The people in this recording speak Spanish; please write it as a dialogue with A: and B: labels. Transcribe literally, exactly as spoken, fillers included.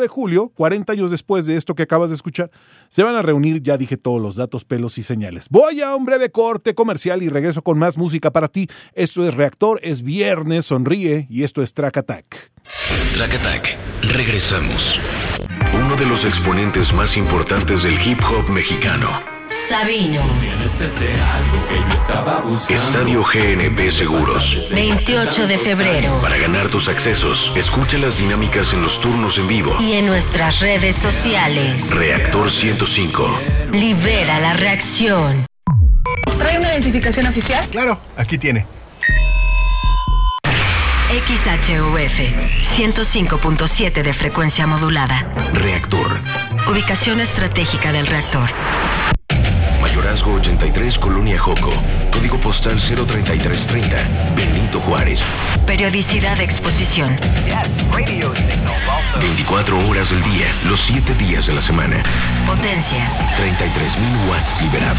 A: de julio, cuarenta años después de esto que acabas de escuchar, se van a reunir, ya dije todos los datos, pelos y señales. Voy a un breve corte comercial y regreso con más música para ti. Esto es Reactor, es viernes, sonríe, y esto es Track Attack.
B: Track Attack, regresamos. Uno de los exponentes más importantes del hip hop mexicano,
C: Sabino.
B: Estadio G N P Seguros.
C: veintiocho de febrero.
B: Para ganar tus accesos, escucha las dinámicas en los turnos en vivo.
C: Y en nuestras redes sociales.
B: Reactor ciento cinco.
C: Libera la reacción.
D: ¿Trae una identificación oficial?
E: Claro, aquí tiene.
C: X H U F ciento cinco punto siete de frecuencia modulada.
B: Reactor.
C: Ubicación estratégica del reactor.
B: Mayorazgo ochenta y tres, Colonia Joco. Código postal cero treinta y tres treinta. Benito Juárez.
C: Periodicidad de exposición.
B: veinticuatro horas del día, los siete días de la semana.
C: Potencia.
B: treinta y tres mil watts liberados.